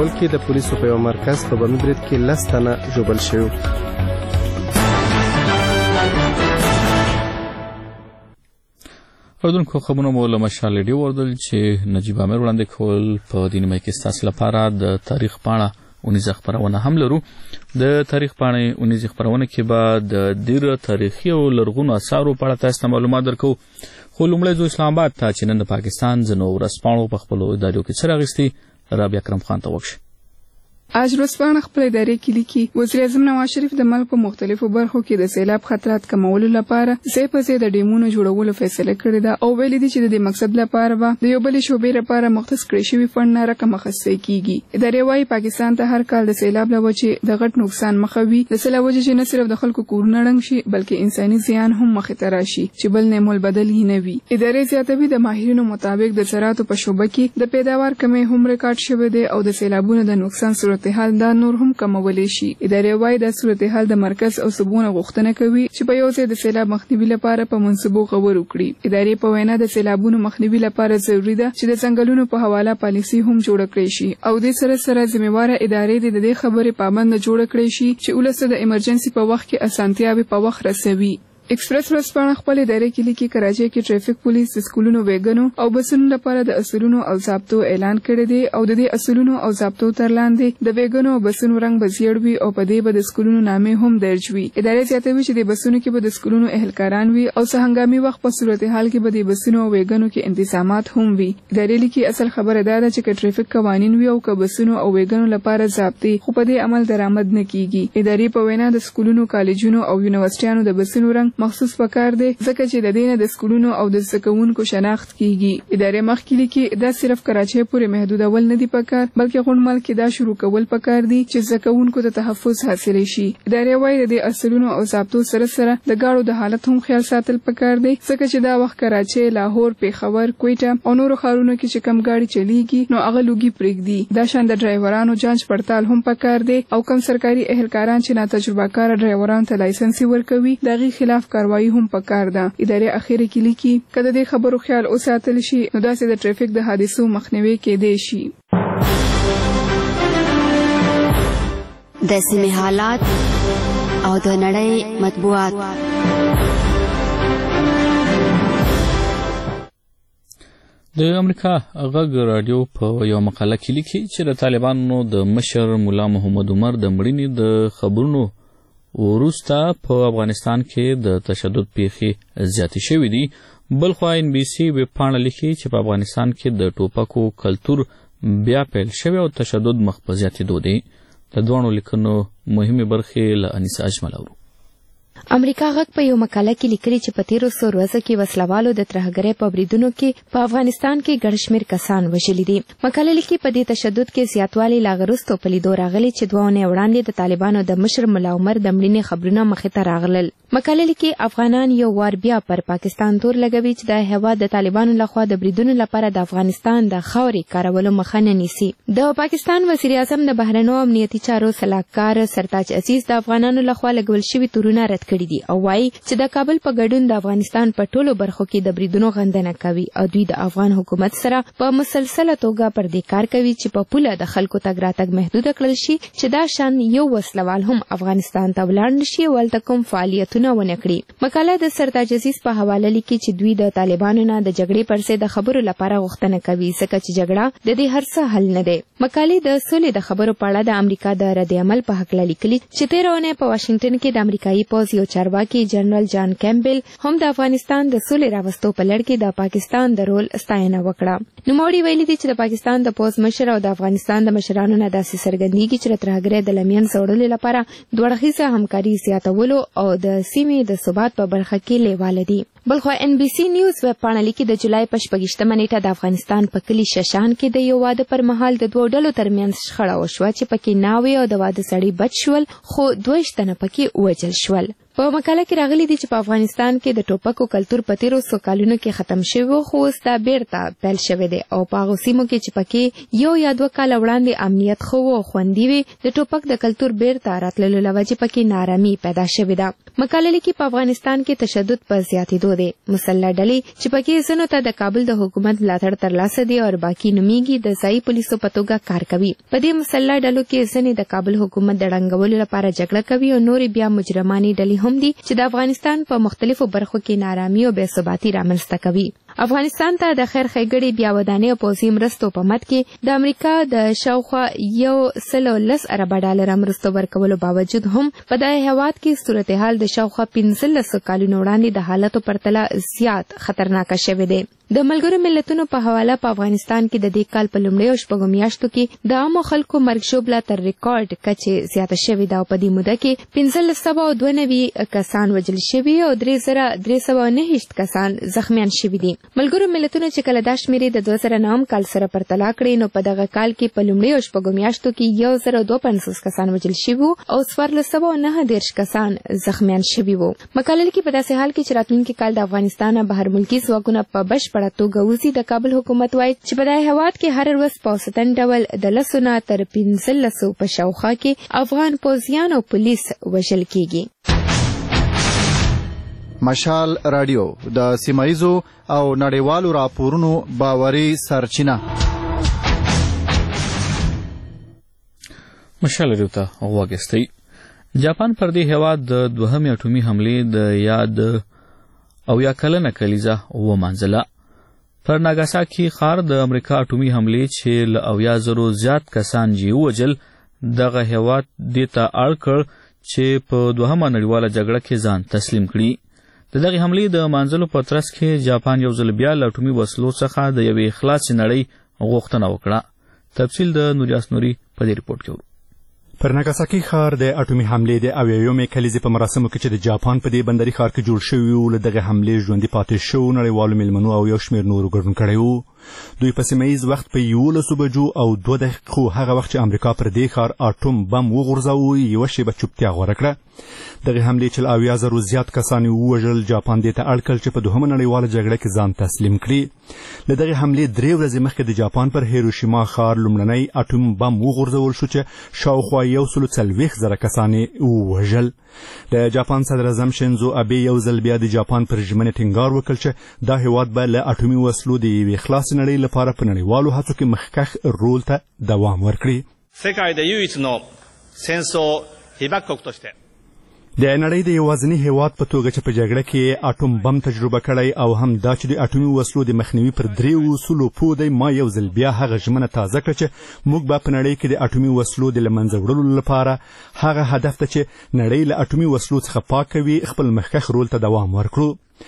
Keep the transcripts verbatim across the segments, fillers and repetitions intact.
کابل کې د پولیسو په یو مرکز په بمي برید کې لس تنه ژوبل شوي. اردوونکو خبرونه مو له مشال ډیو وردل چې نجیب امیر وړاندې کول په دې نیمه کې ستاسو لپاره د تاریخ پاڼه اونیزه خبرونه هم لرو. د تاریخ پاڼې اونیزه خبرونه کې به د ډیر تاریخي او لرغونو آثارو په اړه تاسو معلومات درکو. خو لومړی ځو اسلام آباد ته چې نن د پاکستان ځینو ورځپاڼو په خپلو ادارو کې څه راغستي. رابعه اکرم خان ته وکړئ. آج ورځپاڼه خپل ادارې کې لیکي وزیر اعظم نواز شریف د ملک په مختلفو برخو کې د سیلاب خطرات کمولو لپاره ځای په ځای د ډیمونو جوړولو فیصله کړې ده او ویلي دي چې د دې مقصد لپاره به د یو بلې شوبې لپاره مختص کړی شوی فند نه رقم اخیستل کیږي. ادارې وايي پاکستان ته هر کال د سیلاب له وجې د غټ نقصان مخه وي، د سیلاب وجې چې نه صرف د خلکو کورونه ړنګ شي بلکې انساني زیان هم مخې ته راشي چې بل نعمل بدل یې نه وي. ادارې زیاتوي د ماهرینو مطابق د زراعتو په شوبه کې د پیداوار کمی هم ریکارډ شوی دی او د سیلابونو د نقصان صورتحال دا نور هم کمولی شي. ادارې وايي د صورتحال د مرکز او صوبونو غوښتنه کوي چې په یو ځای د سیلاب مخنیوي لپاره په منصوبو غور وکړي. ادارې په وینا د سیلابونو مخنیوي لپاره ضروري ده چې د ځنګلونو په حواله پالیسي هم جوړ کړي شي او د سره سره ذمہواره ادارې د دې خبرې پابند جوړ کړي شي چې ولسته د ایمرجنسي په وخت کې اسانتیاوي په وخت رسوي. ایکسپریس ورځپاڼه خپل ادارې کې لیکي کراچۍ کې ټریفیک پولیس د سکولونو ویګنو او بسونو لپاره د اصولونو او ضابطو اعلان کړی دی او د دې اصولونو او ضابطو تر لاندې د ویګنو او بسونو رنګ به زیړ وي او په دې به د سکولونو نامې هم درج وي. ادارې زیاتوي چې د بسونو کې به د سکولونو اهلکاران وي او څه هنګامي وخت په صورتحال کې به د بسونو او ویګنو کې انتظامات هم وي. ادارې لیکي اصل خبره دا ده چې ټریفیک قوانین وي او که بسونو او ویګنو لپاره ضابطې خو په دې عمل درآمد نه کیږي. ادارې په وینا د سکولونو، کالجونو او یونیورسيټیانو د بسونو رنګ مخصوص پکار دی ځکه چې د دینه د سکولونو او د زکونکو شناخت کیږي. ادارې مخکې لیکي دا صرف کراچۍ پورې محدودول نه دي پکار بلکې غونډمل کې دا شروع کول پکار دي چې زکونکو ته تحفظ حاصل شي. ادارې وايي د اصولونو او ضابطو سره سره د گاړو د حالت هم خیال ساتل پکار دی ځکه چې دا وخت کراچۍ، لاهور، پیښور، کویټه او نورو ښارونو کې چې کم گاډي چلیږي نو هغه لوګي پرېږدي. دا شان د ډرایورانو جانچ پړتال هم پکار دی او کم سرکاري اهلکاران چې ناتجربه کار ډرایورانو ته لایسنس ورکوي دغه خلاف کاروایی هم پکار ده. ادارې اخیری کې لیکي کله د خبرو خیال اوساتل شي نو داسې د ټریفیک د حادثو مخنیوي کېدای شي. د سیمې حالات او د نړۍ مطبوعات. د امریکا غږ رادیو په یو مقاله کې لیکي چې د طالبانو د مشر مولا محمد عمر د مړینې د خبرونو وروسته په افغانستان کې د تشدد پیښې زیاتې شوې دي. بلخوا ان بي سي ویبپاڼه لیکي چې په افغانستان کې د ټوپکو کلتور بیا پیل شوی او تشدد مخ په زیاتېدو دی. د دوانو لیکنو مهمې برخې له انیسه اجمل اورو. امریکا غږ په یو مقاله کې لیکلي چې په تیرو څو ورځو کې وسلوالو د ترهګرۍ په بریدونو کې په افغانستان کې ګڼ شمېر کسان وژلي دي. مقاله لیکي په دې تشدد کې زیاتوالی لا وروسته په لیدو راغلی چې دوه اونۍ وړاندې د طالبانو د مشر ملا عمر د مړینې خبرونه مخې ته راغلل. مقاله لیکي افغانان یو وار بیا پر پاکستان تور لګوي چې د هیواد د طالبانو لخوا د بریدونو لپاره د افغانستان د خاورې کارولو مخه نه نیسي. د پاکستان وزیر اعظم د بهرنیو امنیتي چارو سلاکار سرتاج عزیز د افغانانو لخوا لګول شوي تورونه رد کړي دي او وايي چې د کابل په ګډون د افغانستان په ټولو برخو کې د بریدونو غندنه کوي او دوی د افغان حکومت سره په مسلسله توګه پر دې کار کوي چې په پوله د خلکو تګ راتګ محدود کړل شي چې دا شان یو وسلوال هم افغانستان ته ولاړ نشي او هلته کوم فعالیتونه ونه کړي. مقاله د سرتاج عزیز په حواله لیکي چې دوی د طالبانو نه د جګړې پر ضد د خبرو لپاره غوښتنه کوي ځکه چې جګړه د دې هر څه حل نه دی. مقالې د سولې د خبرو په اړه د امریکا د رد عمل په هکله لیکلي چې تېره اونۍ په واشنګټن کې د امریکایي پوځ یو چارواکي جنرال جان کیمبل هم د افغانستان د سولې راوستو په لړ کې د پاکستان د رول ستاینه وکړه. نوموړي ویلي دي چې د پاکستان د پوځ مشر او د افغانستان د مشرانو نه داسې څرګندېږي چې د ترهګرۍ د لمین څوړلو لپاره دوه اړخیزه همکاري زیاتولو او د سیمې د ثبات په برخه کې لیواله دي. بلخوا ان بي سي نیوز ویبپاڼه لیکي د جولای په شپږیشتمه نیټه د افغانستان په کلي ششان کې د یو واده پر مهال د دوو ډلو ترمنځ شخړه وشوه چې پکې ناوې او د واده سړی بچ شول خو دوه ویشت تنه پکې ووژل شول. په مقاله کې راغلي دي چې په افغانستان کې د ټوپکو کلتور په تیرو څو کلونو کې ختم شوی خو اوس دا بیرته پیل شوی دی او په هغو سیمو کې چې پکې یو یا دوه کاله وړاندې امنیت ښه و او خوندي وي د ټوپک د کلتور بیرته راتللو له وجې پکې نارامي پیدا شوې ده. مقاله لیکي په افغانستان کې تشدد په زیاتېدو دی. مسلح ډلې چې پکې ځینو ته د کابل د حکومت ملاتړ ترلاسه دی او باقي نومیږي د ځایي پولیسو په توګه کار کوي. په دې مسلح ډلو کې ځینې د کابل حکومت د ړنګولو لپاره جګړه کوي او نورې بیا مجرمانې ډلې هم دي چې د افغانستان په مختلفو برخو کې نارامي او بې ثباتي رامنځته کوي. افغانستان ته د خیر ښېګړې بیا ودانۍ او پوځي مرستو په مد کې د امریکا د شاوخوا یو سل او لس اربه ډالره مرستو ورکولو باوجود هم په دغه هېواد کې صورتحال د شاوخوا پنځلسو کلونو وړاندې د حالتو پرتله زیات خطرناکه شوی دی. د ملګرو ملتونو په حواله په افغانستان کې د دې کال په لومړیو شپږو میاشتو کې د عامو خلکو مرګ ژوبله تر ریکارډ کچې زیاته شوې ده او په دې موده کې پنځلس سوه او دوه نوي کسان وژل شوي او درې زره درې سوه نهه ویشت کسان زخمیان شوي دي. ملګرو ملتونو چې کله دا شمیرې د دوه زره نهم کال سره پرتله کړې نو په دغه کال کې په لومړیو شپږو میاشتو کې یو زر او دوه پنځوس کسان وژل شوي او څوارلس سوه او نهه دېرش کسان زخمیان شوي وو. مقاله لیکي په داسې حال کې چې راتلونکي کال د افغانستان بهر ملکي ځواکونه په بشپړه توګه وځي د کابل حکومت وایي چې په دغه هېواد کې هر ورځ په اوسطن ډول د لسو نه تر پنځلسو په شاوخوا کې افغان پوځیان او پولیس وژل کیږي. مشال رادیو د سیمایزو او نړیوالو راپورونو باوري سرچینه. مشال رادیو ته وګورئ. جاپان پر دې هېواد د دوهمې اټومي حملې د یاد او یا کلنه کلیزه ومانځله. پر ناګاساکي ښار د امریکا اټومي حملې چې له اویا زرو زیات کسان یې ووژل دغه هېواد دې ته اړ کړ چې په دوهمه نړیواله جګړه کې ځان تسلیم کړي. د دغې حملې د مانځلو په ترڅ کې جاپان یو ځل بیا له اټومي وسلو څخه د یوې خلاصې نړۍ غوښتنه وکړه. تفصیل د نوریاس نوري په دې رپورټ کې ورو. پر ناګاساکي ښار د اټومي حملې د اویایمې کلیزې په مراسمو کې چې د جاپان په دې بندري ښار کې جوړ شوي وو له دغې حملې ژوندي پاتې شوو نړیوالو میلمنو او یو شمېر نورو ګډون کړی وو. دوی په سیمه ییز وخت په یولسو بجو او دوه دقیقو هغه وخت چې امریکا پر دې ښار اټوم بم وغورځاوه یوه شیبه چوپتیا غوره کړه. دغې حملې چې له اویا زرو زیات کسان یې ووژل جاپان دې ته اړ کړ چې په دوهمه نړیواله جګړه کې ځان تسلیم کړي. له دغې حملې درې ورځې مخکې د جاپان پر هیروشیما ښار لومړنی اټوم بم وغورځول شو چې شاوخوا یو سلو څلوېښت زره کسان یې ووژل. د جاپان صدر اعظم شینزو ابې یو ځل بیا د جاپان پر ژمنې ټینګار وکړ چې دا هېواد به له اټومي وسلو د یوې خلاصې نړۍ لپاره په نړیوالو هڅو کې مخکښ رول ته دوام ورکړي. 世界で唯一の戦争被爆国として د نړۍ د یوازیني هېواد په توګه چې په جګړه کې اټوم بم تجربه کړی او هم دا چې د اټومي وسلو د مخنیوي پر درې اصولو پوه دی ما یو ځل بیا هغه ژمنه تازه کړه چې موږ به په نړۍ کې د اټومي وسلو د له منځه وړلو لپاره هغه هدف ته چې نړۍ له اټومي وسلو څخه پاکه وي خپل مخکښ رول ته دوام ورکړو.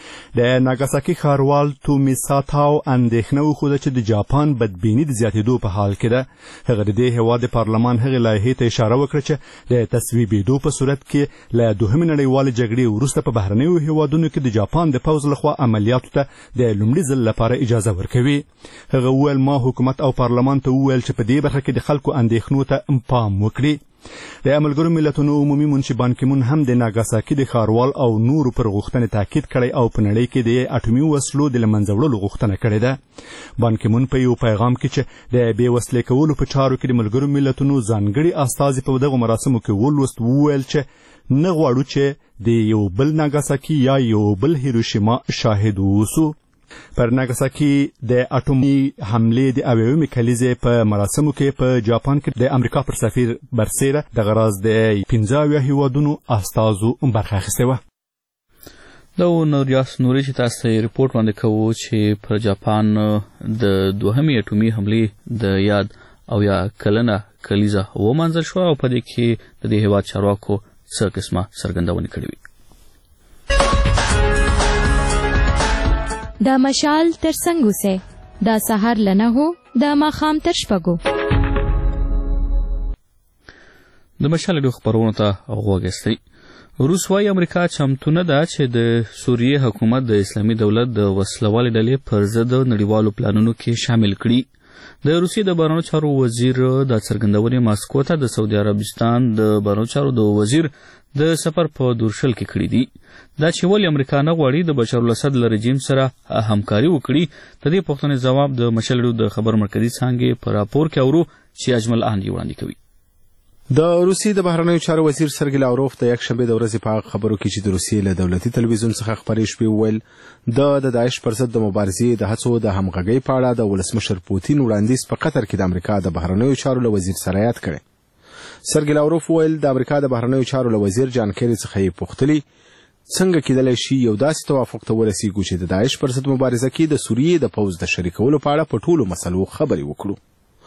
د ناګاساکي ښاروال تومي ساتاو اندېښنه وښوده چې د جاپان بدبیني د زیاتېدو په حال کې ده. هغه د دې هېواد د پارلمان هغې لایحې ته اشاره وکړه چې د تصویبېدو په صورت کې له دوهمې نړیوالې جګړې وروسته په بهرنیو هېوادونو کې د جاپان د پوځ لخوا عملیاتو ته د لومړي ځل لپاره اجازه ورکوي. هغه وویل ما حکومت او پارلمان ته وویل چې په دې برخه کې د خلکو اندېښنو ته پام وکړي. د ملګرو ملتونو عمومي منشي بان کیمون هم د ناګاساکي د ښاروال او نورو پر غوښتنې تاکید کړی او په نړۍ کې د اټومي وسلو د له منځه وړلو غوښتنه کړې ده. بان کیمون په یو پیغام کې چې د بې وسلې کولو په چارو کې د ملګرو ملتونو ځانګړي استازي په دغو مراسمو کې ولوست وویل چې نه غواړو چې د یو بل ناګاساکي یا یو بل هیروشیما شاهد اوسو. پر ناګاساکي د اټومي حملې د اویایمې کلیزې په مراسمو کې په جاپان کې د امریکا پر سفیر برسیره دغه راز د پنځه اویا هېوادونو استازو برخه اخیستې وه. دا و نوریاس نوري چې تاسو ته رپورټ وړاندې کوو چې پر جاپان د دوهمې اټومي حملې د یاد او یا کلنه کلیزه ومانځل شوه او په دې کې د دې هېواد چارواکو څه قسمه څرګندونې کړې وې. دا مشال تر څنګ اوسئ دا سهار له نهو دا ماښام تر شپږو. د مشال رادیو خپرونو ته غوږ ایستی. روس وايي امریکا چمتو نه ده چې د سوریې حکومت د اسلامي دولت د وسلوالې ډلې پر ضد نړیوالو پلانونو کې شامل کړي. د روسیې د بهرنیو چارو وزیر د څرګندونې ماسکو ته د سعودي عربستان د بهرنیو چارو د وزیر د سفر په دورشل کې کړی دی. دا چې ولې امریکا نه غواړي د بشار الاسد له رژیم سره همکاري وکړي، د دې پوښتنې ځواب د مشر د خبر مرکزي څانګې په راپور کې اورو چې اجمل اهندي وړاندې کوي. د روسیې د بهرنیو چارو وزیر سرګی لاوروف د یکشنبه د ورځې په خبرو کې چې د روسیې له دولتي تلویزیون څخه خبرې شوې وویل د د داعش پر ضد د مبارزې د هڅو د همغږۍ په اړه د ولسمشر پوتین وړاندیز په قطر کې د امریکا د بهرنیو چارو له وزیر سره یاد کړی. سرګی لاوروف وویل د امریکا د بهرنیو چارو له وزیر جان کیری څخه یې پوښتلي څنګه کېدلی شي یو داسې توافق ته ورسیږو چې د داعش پر ضد مبارزه کې د سوریې د پوځ د شریکولو په اړه په ټولو مسلو خبرې وکړو.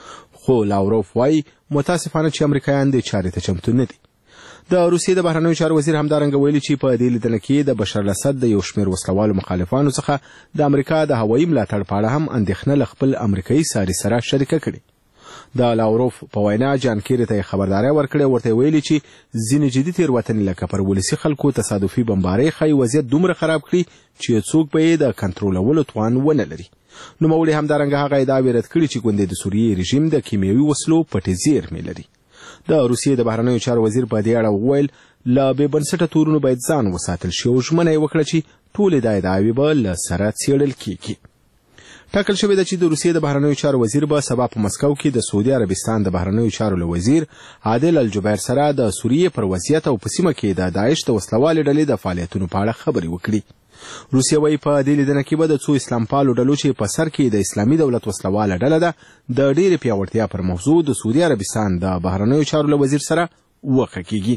خو لاوروف وایي متاسفانه چې امریکایان دې چارې ته چمتو نه دي. د روسیې د بهرنیو چارو وزیر همدارنګه ویلي چې په دې لیدنه کې د بشار الاسد د یو شمېر وسلوالو مخالفانو څخه د امریکا د هوایي ملاتړ په اړه هم اندېښنه له خپل امریکایي ساري سره شریکه کړې. د لاوروف په وینا جان کیری ته خبرداری ورکړې، ورته ویلي چې ځینې جدي تېروتنې لکه پر ولسي خلکو تصادفي بمبارۍ ښایي وضعیت دومره خراب کړي چې څوک به یې د کنټرولولو توان ونه لري. نوموړي همدارنګه هغه ادعاوې رد کړي چې ګوندې د سوریې رژیم د کیمیاوي وسلو پټې زیرمې لري. د روسیې د بهرنیو چارو وزیر په دې اړه وویل له بې بنسټه تورونو باید ځان وساتل شي او ژمنه یې وکړه چې ټولې دا ادعاوې به له سره څېړل کیږي. ټاکل شوې ده چې د روسیې د بهرنیو چارو وزیر به سبا په مسکو کې د سعودي عربستان د بهرنیو چارو له وزیر عادل الجبیر سره د سوریې پر وضعیت او په سیمه کې د داعش د وسلوالې ډلې د فعالیتونو په اړه خبرې وکړي. روسیه وايي په دې لیدنه کې به د څو اسلام پالو ډلو چې په سر کې د اسلامي دولت وسلواله ډله ده د ډېرې پیاوړتیا پر موضوع د سعودي عربستان د بهرنیو چارو له وزیر سره وقفه کیږي.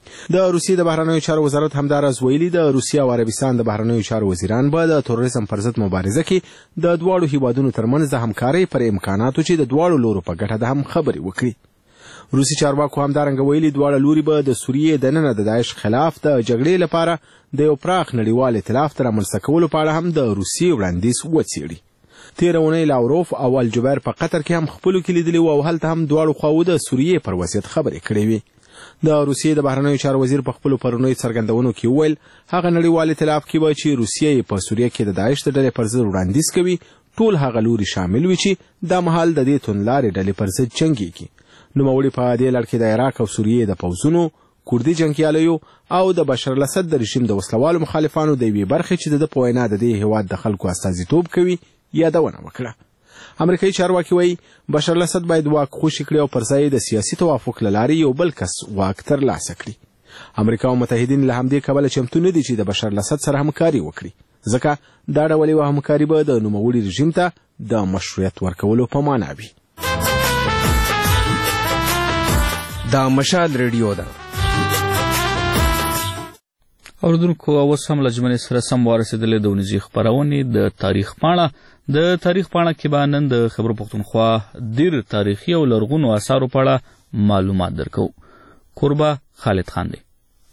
د روسیې د بهرنیو چارو وزارت همداراز ویلي د روسیې او عربستان د بهرنیو چارو وزیران به د تروریزم پر ضد مبارزه کې د دواړو هیوادونو ترمنځ د همکارۍ پر امکاناتو چې د دواړو لورو په ګټه ده هم خبرې وکړي. روسي چارواکو همدارنګه ویلي دواړه لوري به د سوریې دننه د داعش خلاف د جګړې لپاره د یو پراخ نړیوال ائتلاف ته رامنځته کولو په اړه هم د روسیې وړاندیز وڅېړي. تېره اونۍ لاوروف او الجبیر په قطر کې هم خپلو کې لیدلي وو او هلته هم دواړو خواوو د سوریې پر وضعیت خبرې کړې وې. د روسیې د بهرنیو چارو وزیر په خپلو پرونیو څرګندونو کې وویل هغه نړیوال ائتلاف کې به چې روسیې په سوریه کې د داعش د ډلې پر ضد وړاندیز کوي ټول هغه لوري شامل وي چې دا مهال د دې توندلارې ډلې پر ضد جنګېږي. نوموړي په دې لړ کې د عراق او سوریې د پوځونو، کوردي جنګیالیو او د بشار الاسد د رژیم د وسلوالو مخالفانو د یوې برخې چې د په وینا د دې هېواد د خلکو استازیتوب کوي یادونه وکړه. امریکایي چارواکي وایي بشار الاسد باید واک خوشي کړي او پر ځای د سیاسي توافق له لارې یو بل کس واک ترلاسه کړي. امریکا او متحدین له همدې کبله چمتو نه دي چې د بشار الاسد سره همکاري وکړي، ځکه دا ډول یوه همکاري به د نوموړي رژیم ته د مشروعیت ورکولو په معنا وي. دا مشال ریډیو ده. اوردونکو اوس هم له ژمنې سره سم ورسېدلې د ونیزي خپرونې د تاریخ پاڼه. د تاریخ پاڼه کې به نن د خیبر پښتونخوا ډېر تاریخي او لرغونو اثارو په اړه معلومات درکوو. کوربه خالد خان دی.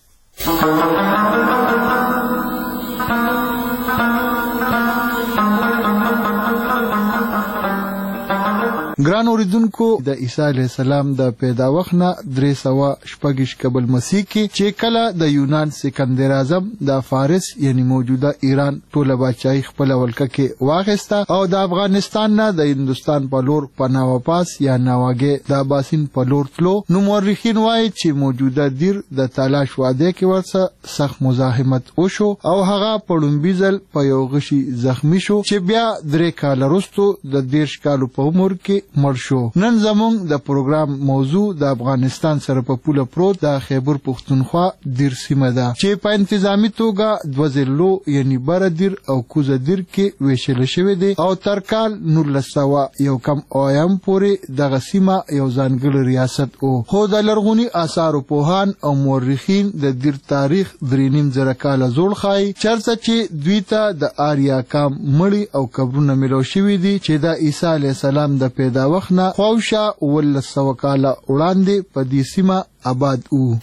ګران اوریدونکو، د عیسی علیه السلام د پیداوخت نه درې سوه شپږ قبل مسیح کې چې کله د یونان سکندر اعظم د فارس یعنی موجوده ایران ټوله باچایي خپله ولکه کې واخیسته او د افغانستان نه د هندوستان په لور په ناواپاس یا ناواګې د اباسین په لور تلو، نو مورخین وایي چې موجوده دیر د تالاش واده کې ورسره سخت مزاحمت وشو او هغه په لومبي ځل په یو غشي زخمی شو چې بیا درې کاله وروسته د دېرش کالو په عمر کې مړ شو. نن زموږ د پروګرام موضوع د افغانستان سره په پوله پروت د خیبر پښتونخوا دیر سیمه ده چې په انتظامی توګه دوه ضلعو یعنی بره دیر او کوزه دیر کې ویشل شوی دی او تر کال نولس سوه یو کم اویایم پورې دغه سیمه یو ځانګړی ریاست و. خو د لرغوني آثارو پوهان او مورخین د دیر تاریخ درې نیم زره کاله زوړ ښایي، چېرته چې دوی ته د آریا کام مړي او قبرونه میلاو شوي دي چې د عیسی علیه السلام د پیدا وخت نه خواوشا اوولس سوه کاله وړاندې په دې سیمه آباد وو.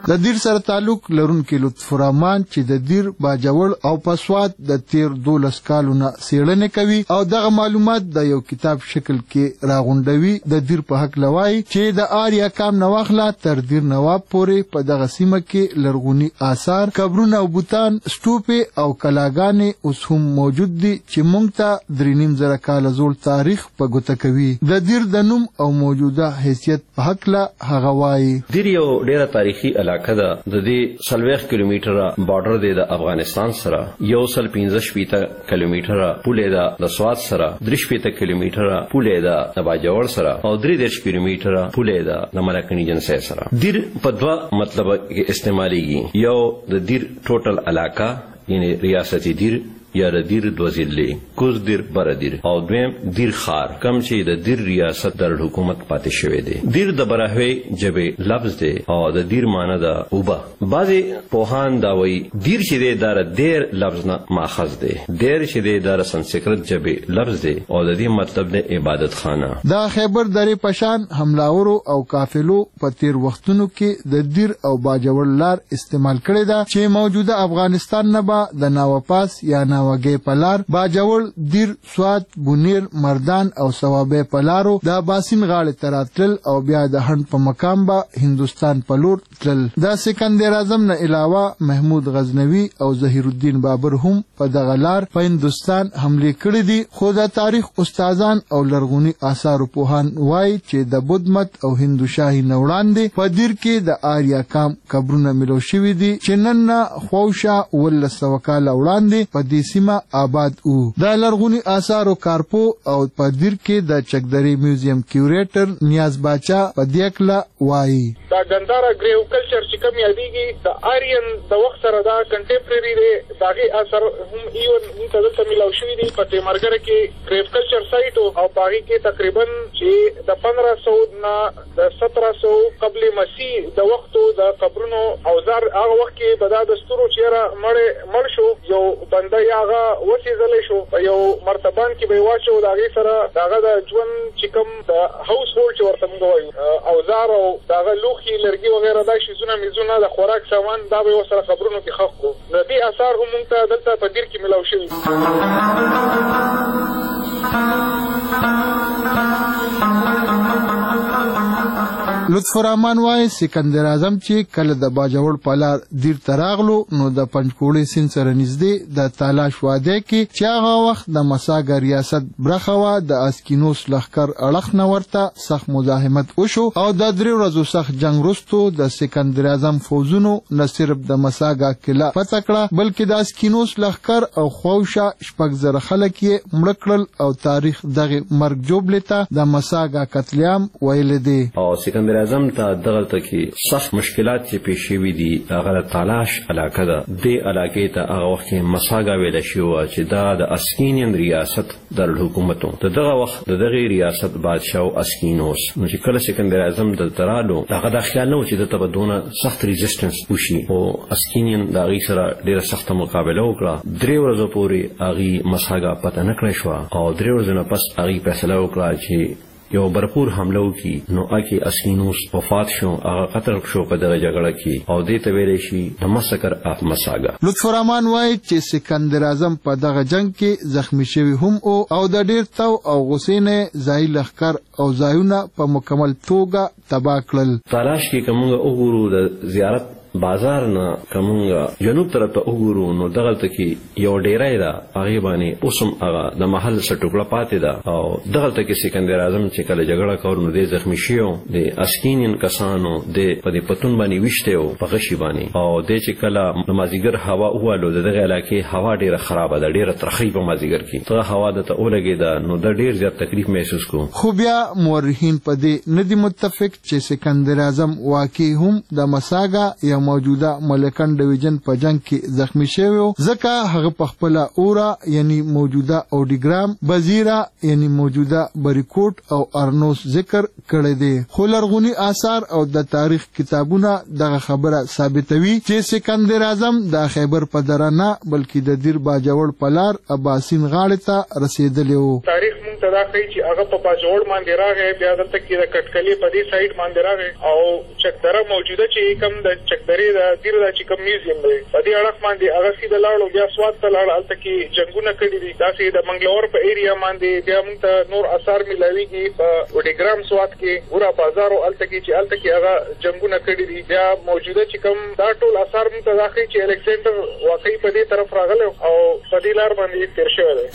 د دیر سره تعلق لرونکي لطف الرحمن چې د دیر باجوړ او پسواد د تیر دولس کالونه څېړنې کوي او دغه معلومات د یو کتاب شکل کې راغونډوي. د دیر په حق لوای چې د آریا کام نواخلا تر دیر نواب پورې په دغه سیمه کې لرغوني آثار، قبرونه او بوتان، سټوپې او کلاګانې اوس هم موجود دي چې موږ ته درې نیم زره کاله زوړ تاریخ په ګوته کوي. د دیر د نوم او موجوده حیثیت په هکله هغه وایي: دیر یو ډیره تاریخي علاقه ده. د دې څلوېښت کیلومتره بارډر دی د افغانستان سره، یو سل پنځه شپېته کیلومتره پوله ده د سوات سره، درې شپېته کیلومتره پوله ده د باجوړ سره او درې دېرش کیلومتره پوله ده د ملکني جنسۍ سره. دیر په دوه مطلب کې استعمالېږي. یو د دیر ټوټل علاقه یعنی ریاست دیر یا د دیر دوه ضلعې کوز دیر بره دیر او دویم دیر خار کم چې د دیر ریاست در حکومت پاتې شوی دی. دیر د براهوی جبې لفظ دی او د دیر معنی د اوبه. بعضې پوهان دا وایي دیر چې دی دا د دیر لفظ نه ماخذ دی. دیر چې دی دا د سنسکرت جبې لفظ دی او د دې مطلب دی عبادت خانه. د خیبر درې پشان حملاورو او قافلو په تیر وختونو کې د دیر او باجوړ لار استعمال کړې ده چې موجوده افغانستان نه به د ناوپاس یا وګي پلار، باجوړ، دیر، سوات، بونیر، مردان او ثوابه پلارو د باسین غاړې تراتل او بیا د هند په مقام به هندستان په لور تل. د سکندر اعظم نه علاوه محمود غزنوي او ظهیر الدین بابر هم په دغه لار په هندستان حمله کړې دي. خو د تاریخ استادان او لرغوني آثار پوهان وایي چې د بدھ مت او هندو شاهي نه وړاندې په دیر کې د آریا کام قبرونه ملو شوي دي چې نن نه خوشا ولس سوه کاله وړاندې په دې سیمه آباد او. د لرغوني آثارو کارپو او په دیر کې د چکدرې میوزیم کیوریټر نیاز باچا په دې کله وایي: دا ګندارا ګریو کلچر چې کوم یادېږي د آریان د وخت سره دا کنټمپرری دی. د هغې اثر هم ایون موږ ته دلته میلاو شوي دي په تیمرګره کې ګریو کلچر سایټ او په هغې کې تقریبا چې د پندره سوه نه د ستره سوه قبل مسیح د وختو د قبرونو اوزار هغه وخت کې به دا د ستورو چېره مړ شو یو بنده یا هغه وسېځلی شو په یو مرتبان کې به یې واچو د هغې سره د هغه د ژوند چې کوم د هاوس هولډ چې ورته موږ وایو اوزار او د هغه لوښي لرګي وغیره دا شیزونه میزونه د خوراک سامان دا به یې ورسره قبرونو کې ښخ کړو. د دې اثار هم موږ ته دلته په دیر کې میلاو شوي. لطف الرحمن وایي سکندر اعظم چې کله د باجوړ په لار دیر ته راغلو نو د پنجکوړې سیند سره نږدې د تالاش واده کې چې هغه وخت د مساګه ریاست برخه وه د اسکینوس لښکر اړخ نه ورته سخت مزاحمت وشو او د درې ورځو سخت جنګ وروستو د سکندر اعظم فوځونو نه صرف د مساګه قلعه فتح کړه بلکې د اسکینوس لښکر او خوشه شپږ زره خلک یې مړه کړل او تاریخ دغه مرګ جوړلې ته د مساګه قتلیام ویلی دی. او سکندر اعظم ته دغلته کې سخت مشکلات چې پیښ شوي دي هغه د تالاش علاقه ده. دې علاقې ته هغه وخت کې مساګه ویله شوې وه چې دا د اسکینین ریاست دارالحکومت و. د دغه وخت د دغې ریاست بادشاه اسکینوس. نو چې کله سکندر اعظم دلته رالو هغه دا خیال نه و چې دلته به دونه سخت ریزسټنس وشي خو اسکینین د هغې سره ډېره سخته مقابله وکړه. درې ورځو پورې هغې مساګه پته نه کړی شوه او درې ورځو نه پس هغې فیصله وکړه چې یو برپور حمله وکړي. نو هغې اسکینوس وفات شو، هغه قتل شو په دغه جګړه کې او دې ته ویلی شي د مسکر اف مساګه. لطف الرحمن وایي چې سکندر اعظم په دغه جنگ کې زخمی شوي هم او د ډېر تو او غصې نه ځایي لښکر او ځایونه په مکمل توګه تباه کړل. تالاش کې که موږ وګورو د زیارت بازار نه کومه جنوب طرف ته وګورو نو دغلته کې یو ډیری ده هغې باندې اوس هم هغه د محل څه ټوکړه پاتې ده او دغلته کې سکندر اعظم چې کله جګړه کول نو دی زخمي شوی و. د اسکینین کسانو دی په دې پتون باندې ویشتی و په غشي باندې او دی چې کله د مازدیګر هوا ووالو د دغې علاقې هوا ډېره خرابه ده، ډېره ترخۍ په مازدیګر کې څه هوا درته ولګېده نو د ډېر زیات تکلیف محسوس کړو. خو بیا مورخین په دې نه دي متفق چې سکندر اعظم واقعي هم د مساګه یا موجوده ملکن ډویژن په جنگ کې زخمی شوی و ځکه هغه په خپله اورا یعنی موجوده اوډیګرام، بزیرا یعنی موجوده بریکوټ او ارنوس ذکر کړی دی. خو لرغوني آثار او د تاریخ کتابونه دغه خبره ثابتوي چې سکندر اعظم د خیبر په دره نه بلکې د دیر باجوړ په لار اباسین غاړې ته رسېدلی و. تاریخ موږ موږ ته دا ښیي چې هغه په باجوړ باندې راغی، بیا دلته کې د کټکلي په دې سایډ باندې راغی او چکدره موجوده چې کوم د چکدرې د دیر دا چې کوم میوزیم دی په دې اړخ باندې هغه سیده لاړو، بیا سوات ته لاړ، هلته کې جنګونه کړي دي. داسې د منګلور په ایریا باندې بیا موږ ته نور اثار میلاویږي په وډیګرام سوات کې، ورا بازار او هلته کې چې هلته کې هغه جنګونه کړي دي. بیا موجوده چې کوم دا ټول اثار موږ ته دا ښیي چې الکسندر واقعي په دې طرف راغلی او په دې لار باندې تېر شوی دی.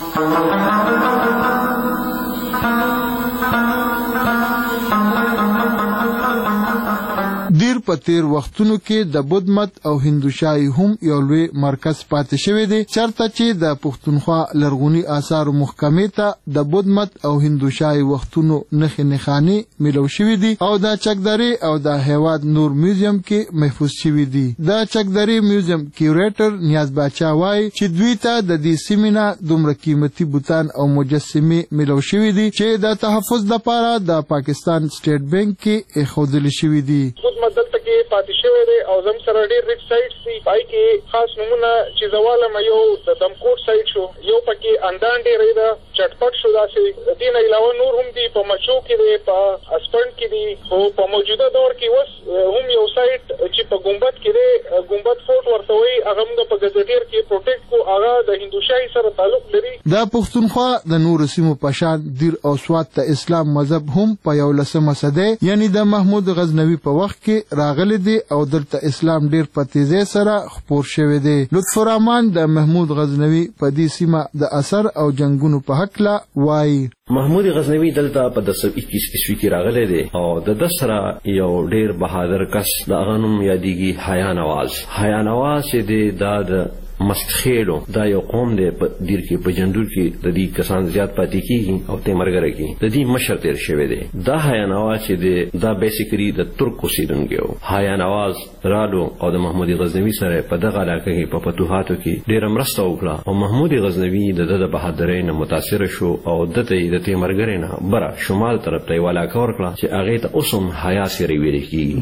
دیر په تیر وختونو کې د بودمت او هندوشاهي هم یو لوی مرکز پاتې شوی دی، چرته چې د پښتونخوا لرغوني آثارو محکمې ته د بودمت او هندوشاهي وختونو نښې نښانې میلو شوي دي او د چکدرې او د هیواد نور میوزیم کې محفوظ شوي دي. د چکدرې میوزیم کیوریټر نیاز باچا وایي چې دوی ته د دې سیمې نه دومره قیمتي بوتان او مجسمې میلو شوي دي چې د تحفظ لپاره د پاکستان سټیټ بینک کې ایښودل شوي دي. دلته کې پاتې شوی دی او زم سره ډېر ریچ سایټس دي، پای کې خاص نمونه چې زوالم یو د دمکوټ سایټ شو، یو پکې اندان ډېرې ده، چټپټ شو، داسې دې نه علاوه نور هم دي، په مچو کې دی، په اسپنډ کې دي، خو په موجوده دور کې اوس هم یو سایټ چې په ګمبد کې دی، ګمبد فورټ ورته وایي، هغه موږ په ګزټیر کې پروټیکټ کو، هغه د هندوشاهي سره تعلق لري. د پښتونخوا د نورو سیمو په شان دیر او سوات د اسلام مذهب هم په یولسمه صدۍ یعنی د محمود غزنوي په وخت کې راغلی دی او دلته اسلام ډیر په تیزی سره خپور شوی دی. لطف الرحمن د محمود غزنوي په دې سیمه د اثر او جنگونو په هکله وایي. محمود غزنوي دلته په د سو اکیس عیسوي کې راغلی دی او د ده سره یو ډیر بهادر کس د هغه نوم یادیږي حیا نواز. حیا نواز چې دی دا د مستخیلو دا یو قوم دی په دیر کې په جندول کې د دې کسان زیات پاتې کیږي او تیمرګره کې د دې مشر تیر شوی دی. دا حیا نواز چې دی دا بیسیکلی د ترک اوسیدونکی و. حیا نواز رالو او د محمود غزنوي سره په دغه علاقه کې په فتوحاتو کې ډیره مرسته وکړه او محمود غزنوي د د بهادرۍ نه متاثر شو او دته د تیمرګرې نه بره شمال طرف ته یو علاقه ورکړه چې هغه ته اوس هم حیا سری ویل کیږي.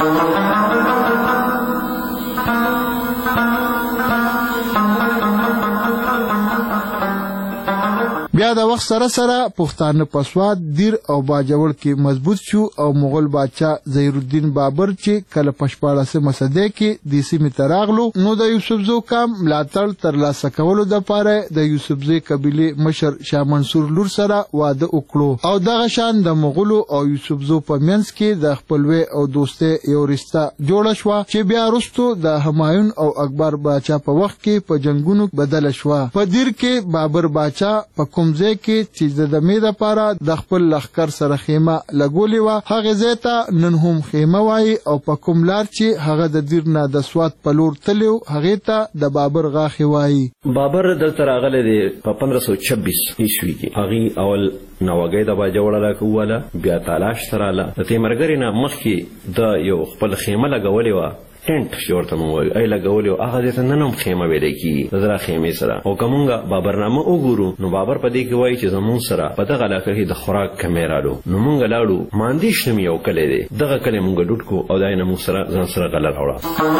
بیا د وخت سره سره پښتانه په سوات، دیر او باجوړ کې مضبوط شو او مغول بادشاه ظهیر الدین بابر چې کله په شپاړسمه صدۍ کې د سیمې ته راغلو نو د یوسفزو قام ملاتړ ترلاسه کولو دپاره د یوسفزۍ قبیلې مشر شاه منصور لور سره واده وکړو او دغه شان د مغولو او یوسفزو په منځ کې د خپلوۍ او دوستۍ یو رشته جوړه شوه چې بیا وروستو د همایون او اکبر بادشاه په وخت کې په جنګونو بدله شوه. په دیر کې بابر بادشاه په کوم ځای کې چې د دمې دپاره د خپل لښکر سره خیمه لګولې وه هغې ځای ته نن هم خیمه وایي او په کوم لار چې هغه د دیر نه د سوات په لور تللی و هغې ته د بابر غاښې وایي. بابر دلته راغلی دی په پندرہ سو چھبیس عیسوي کې. هغې اول نواګۍ د باجوړ علاقه وواله، بیا تالاش ته راله، د تیمرګرې نه مخکې د یو خپل خیمه لګولې وه، ټینټ چې ورته مونږ وایو، ای لګولې وه، هغه ځای ته نن هم خیمه ویلی کېږي د دغه خیمې سره. او که مونږ بابرنامه وګورو نو بابر په دې کې وایي چې زمونږ سره په دغه علاقه کې د خوراک کمی رالو نو مونږ لاړو ماندیش نوم یو کلی دی، دغه کلی مونږ ډوډ کړو او دا یې نه مونږ سره ځان سره غله راوړه.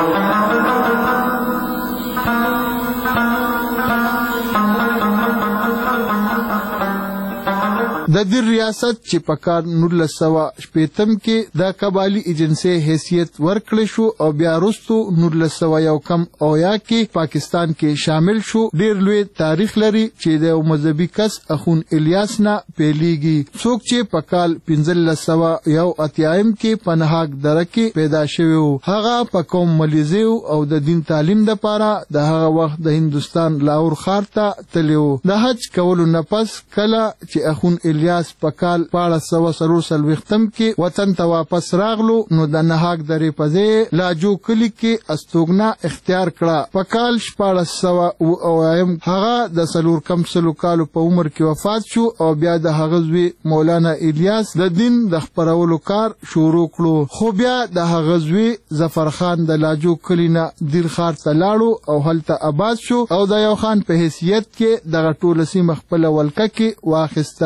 د دیر ریاست چې په کال نولس سوه شپېتم کې د قبایلي ایجنسۍ حیثیت ورکړی شو او بیا وروستو نولس سوه یو کم اویا کې پاکستان کې شامل شو، ډیر لوی تاریخ لري چې د یو مذهبي کس اخون الیاس نه پیلیږي، څوک چې په کال پنځلس سوه یو اتیایم کې په نهاک دره کې پیدا شوی و. هغه په قوم ملیزی او د دین تعلیم دپاره د هغه وخت د هندوستان لاهور ښار ته تللی و. د حج کولو نه پس کله چې اخون الیاس په کال شپاړس سوه څلور څلوېښتم کې وطن ته واپس راغلو نو د نهاک درې په ځای لاجو کلي کې استوګنه اختیار کړه. په کال شپاړس سوه اوه اویایم هغه د څلور کم سلو کالو په عمر کې وفات شو او بیا د هغه زوی مولانا الیاس د دین د خپرولو کار شروع کړو. خو بیا د هغه زوی ظفر خان د لاجو کلي نه دیر ښار ته لاړو او هلته آباد شو او د یو خان په حیثیت کې دغه ټوله سیمه خپله ولکه کې واخیسته.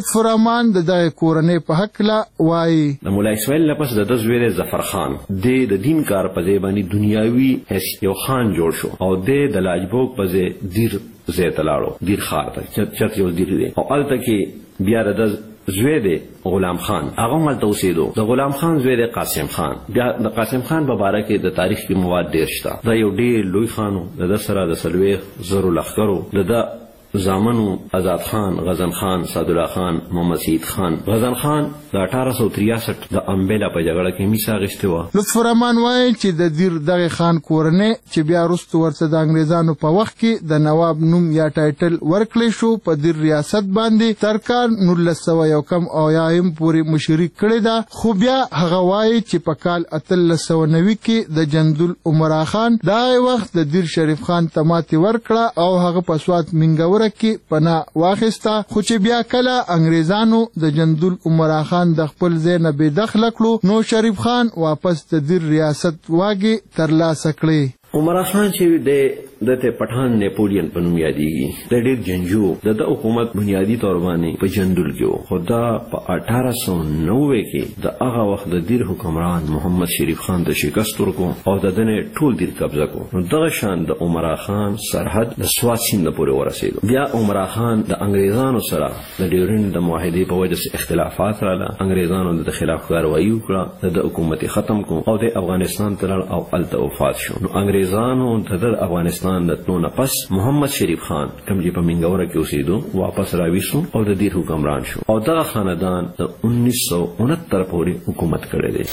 لطف الرحمن د دغه کورنۍ په هکله وایي د مولا اسماعیل لپس د زوی ظفر خان د د دین کار په ځای باندې دنیاوي یو خان جوړ شو او د لاجبوک په ځای دیر زه تلاړو دیر خار ته چت یو دیر دی او الته کې بیا د زوی دی غلام خان هغه مل توسیدو د غلام خان زوی دی قاسم خان بیا د قاسم خان په باره کې د تاریخ کې مواد ډیر شته دا یو ډیر لوی خانو د سره د سلوي زرو لخرو د زامنو آزاد خان غزن خان سعدالله خان محمد سعید خان غزن خان د اٹھارہ سو تریاسٹھ د امبیلا په جګړه کې میثاق اخیستی و. لطف الرحمن وایي چې د دیر دغه خان کورنۍ چې بیا وروسته ورته د انګریزانو په وخت کې د نواب نوم یا ټایټل ورکړی شو په دیر ریاست باندې تر کال نولس سوه یو کم اویایم پورې مشري کړې ده خو بیا هغه وایي چې په کال اتلس سوه نوي کې د جندل عمرا خان دغه وخت د دیر شریف خان ته ماتې ورکړه او هغه په سوات منګوره کې پناه واخیسته خو چې بیا کله انګریزانو د جندل عمرا خان د خپل ځای نه بې دخله کړو نو شریف خان واپس د دیر ریاست واګې ترلاسه کړې. عمرا خان چې د دته پټان نیپولین په نوم یادېږي د ډېر جنجو د حکومت بنیادی تور باندې په جندل کې خدا په اٹھارہ سو نوے کې د هغه وخت د دیر حکمران محمد شریف خان د شکست ورکړو او د دنه ټول دیر قبضه کو نو دغه شان د عمرا خان سرحد د سوات سیند پورې ورسېد. بیا عمرا خان د انګریزانو سره د ډیورند د معاهدې په وجه سره اختلافات رااله انګریزانو د خلاف کاروایی وکړه د حکومت ختم کو او د افغانستان تر او الته وفات شو. نو انګریزانو د افغانستان د تلونه پس محمد شریف خان کوم چې په منګوره کې اوسېدو واپس راویسو او د دیر حکمران شو او دغه خاندان د انیس سو انہتر پورې حکومت کړی دی.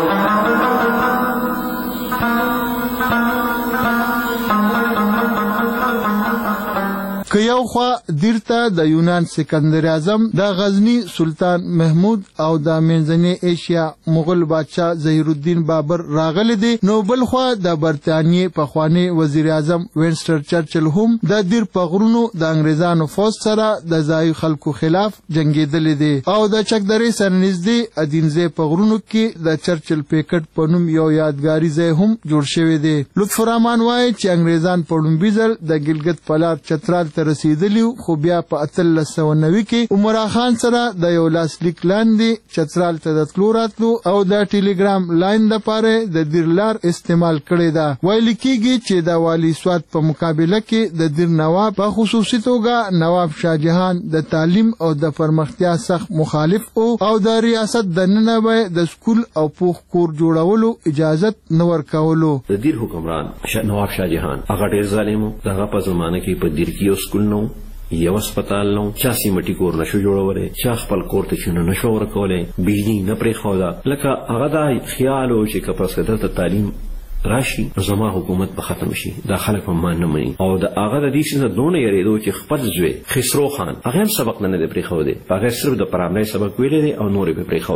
که یو خوا دیر ته د یونان سکندر اعظم د غزنی سلطان محمود او د منځنۍ ایشیا مغل بادشاه ظهیر الدین بابر راغلی دی نو بل خوا د برطانیې پخوانی وزیر اعظم وینسټن چرچل هم د دیر په غرونو د انګریزانو فوج سره د ځایي خلکو خلاف جنګېدلی دی او د چکدرې سره نږدې ادینځای په غرونو کې د چرچل پیکټ په نوم یو یادګاري ځای هم جوړ شوی دی. لطف الرحمن وایي چې انګریزان په لومبي ځل د ګلګت په لار چترال ته رسیدلی خو بیا په اتلس سوه نوي کې عمرا خان سره د یو لاسلیک لاندې چترال ته د تلو راتلو او د ټیلیګرام لاین دپاره د دیر لار استعمال کړې ده. ویل کېږي چې د والي سوات په مقابله کې د دیر نواب په خصوصي توګه نواب شاهجهان د تعلیم او د پرمختیا سخت مخالف او د ریاست دننه به د سکول او پوخ کور جوړولو اجازت نه ورکولو. د دیر حکمران نواب شاهجهان هغه ډېر ظالم و. دغه په زمانه کې په دیر کې یو سکول نو یو اسپیټال نو چا سیمټي کور نشو جوړولای چا خپل کور ته چونه نشو ورکولای بجلی نه پرې خودا لکه هغه دا خیال او چې کپس کده ته تعلیم راشي زما حکومت به ختم شي دا خلک په مان نه مني او د هغه د دې څخه دونه یریدو چې خپل زوی خسرو خان هغه سبق نه دی پرې خو دی هغه صرف د پرامنۍ سبق ویلې دی او نور به پرې خو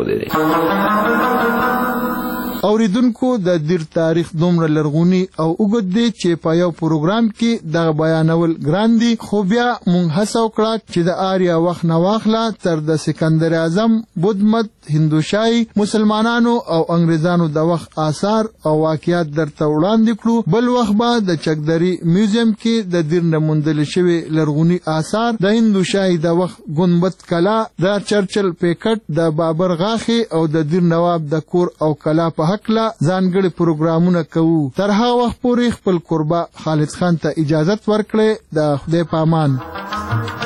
دی. اوریدونکو د دیر تاریخ دومره لرغونی او اوږد دی چې په یو پروګرام کې دغه بیانول ګران دي خو بیا مونږ هڅه وکړه چې د آریا وخت نه واخله تر د سکندر اعظم بودمت هندوشاهي مسلمانانو او انګریزانو د وخت آثار او واقعیات درته وړاندې کړو. بل وخت به د چکدري میوزیم کې د دیر نه موندل شوي لرغوني آثار د هندوشاهي د وخت ګنبد کلا د چرچل پیکټ د بابر غاښې او د دیر نواب د کور او کلا په هکله ځانګړي پروګرامونه کوو. تر هغه وخت پورې خپل کوربه خالد خان ته اجازت ورکړئ. د خدای په امان.